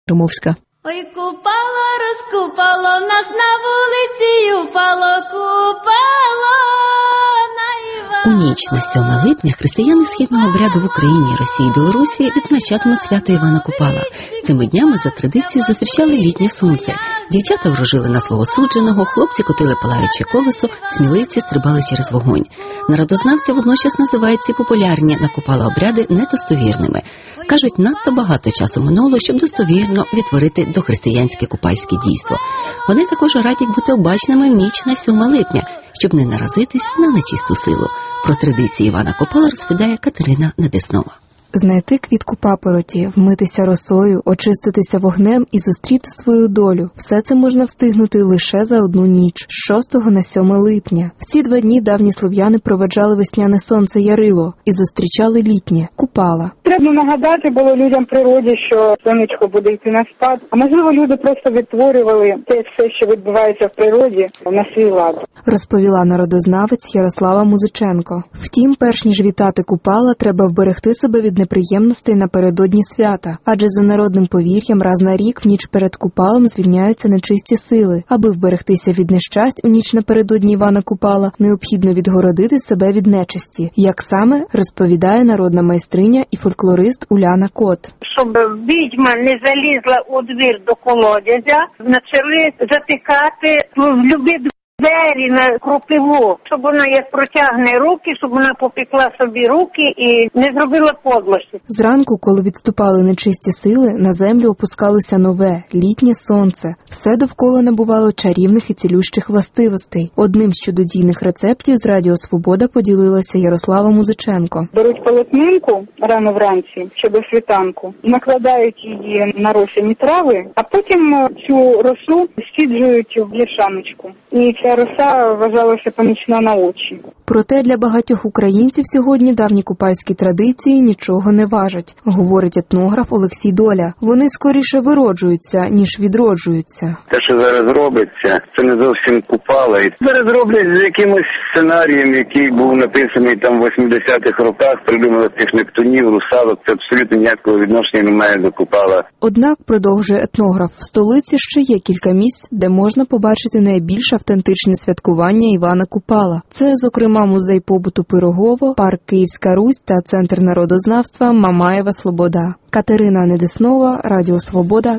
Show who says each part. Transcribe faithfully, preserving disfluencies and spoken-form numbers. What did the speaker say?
Speaker 1: Ромовська.
Speaker 2: Ой, купало, розкупало, нас на вулиці упало, купало на Івана.
Speaker 3: У ніч на сьоме липня християни східного обряду в Україні, Росії і Білорусі відзначатимуть свято Івана Купала. Цими днями за традицією зустрічали літнє сонце. Дівчата ворожили на свого судженого, хлопці котили палаюче колесо, сміливці стрибали через вогонь. Народознавці водночас називають ці популярні на Купала обряди недостовірними. Кажуть, надто багато часу минуло, щоб достовірно відтворити дохристиянське купальське дійство. Вони також радять бути обачними в ніч на сьоме липня, щоб не наразитись на нечисту силу. Про традиції Івана Купала розповідає Катерина Недеснова.
Speaker 4: Знайти квітку папороті, вмитися росою, очиститися вогнем і зустріти свою долю. Все це можна встигнути лише за одну ніч, з шостого на сьоме липня. В ці два дні давні слов'яни проведжали весняне сонце Ярило і зустрічали літнє – Купала.
Speaker 5: Треба нагадати було людям природі, що сонечко буде йти на спад. А можливо, люди просто відтворювали те все, що відбувається в природі, на свій лад.
Speaker 4: Розповіла народознавець Ярослава Музиченко. Втім, перш ніж вітати Купала, треба вберегти себе від неприємностей напередодні свята, адже за народним повір'ям раз на рік в ніч перед Купалом звільняються нечисті сили. Аби вберегтися від нещасть у ніч напередодні Івана Купала, необхідно відгородити себе від нечисті. Як саме, розповідає народна майстриня і фольклорист Уляна Кот.
Speaker 6: Щоб відьма не залізла у двір до колодязя, почали затикати в любі двері на кропиву, щоб вона як протягне руки, щоб вона попекла собі руки і не зробила подлості.
Speaker 4: Зранку, коли відступали нечисті сили, на землю опускалося нове, літнє сонце. Все довкола набувало чарівних і цілющих властивостей. Одним з чудодійних рецептів з Радіо Свобода поділилася Ярослава Музиченко.
Speaker 5: Беруть полотнинку рано вранці, ще до світанку, накладають її на росяні трави, а потім цю росу стіджують в бляшаночку. І ця роса вважалася помічна на очі.
Speaker 4: Проте для багатьох українців сьогодні давні купальські традиції нічого не важать, говорить етнограф Олексій Доля. Вони скоріше вироджуються, ніж відроджуються.
Speaker 7: Те, що зараз робиться, це не зовсім Купала. Зараз роблять з якимось сценарієм, який був написаний там в восьмидесятих роках, придумали тих нептунів, русалок. Це абсолютно ніякого відношення не має до Купала.
Speaker 4: Однак, продовжує етнограф, в столиці ще є кілька місць, де можна побачити найбільш автентичне святкування Івана Купала. Це, зокрема, музей побуту Пирогово, парк Київська Русь та Центр народознавства Мамаєва Слобода. Катерина Недеснова, Радіо Свобода,